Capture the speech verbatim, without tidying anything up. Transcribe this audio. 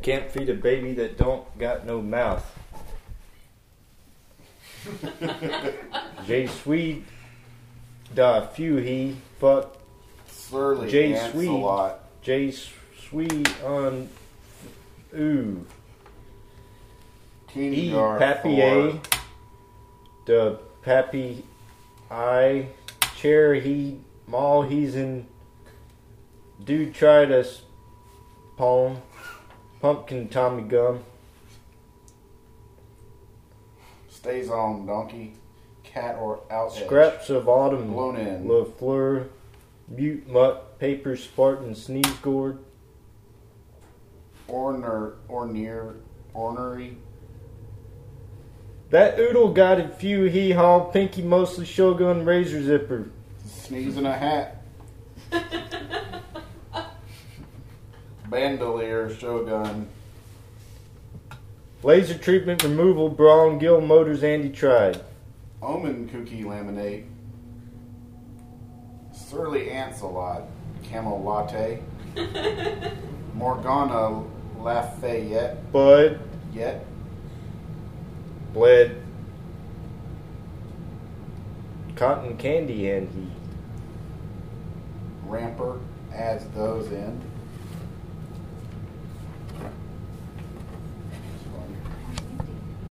Can't feed a baby that don't got no mouth. J Sweet da few he fuck Surly J ants Sweet a lot. J Sweet on ooh Teeny E gar Pappy A four. the Pappy I chair he mall he's in do try to poem pumpkin Tommy gum Stays on donkey. Cat or out edge. scraps of autumn Blown in. LaFleur mute mutt paper Spartan sneeze gourd Orner, orneer, ornery. that oodle got a few hee haw pinky mostly shogun razor zipper Sneeze in a hat. Bandolier, Shogun. laser treatment removal Braun Gill Motors Andy tried Omen cookie laminate. Surly ants a lot. Camel latte. Morgana Lafayette. Bud Yet. bled cotton candy and he Ramper adds those in.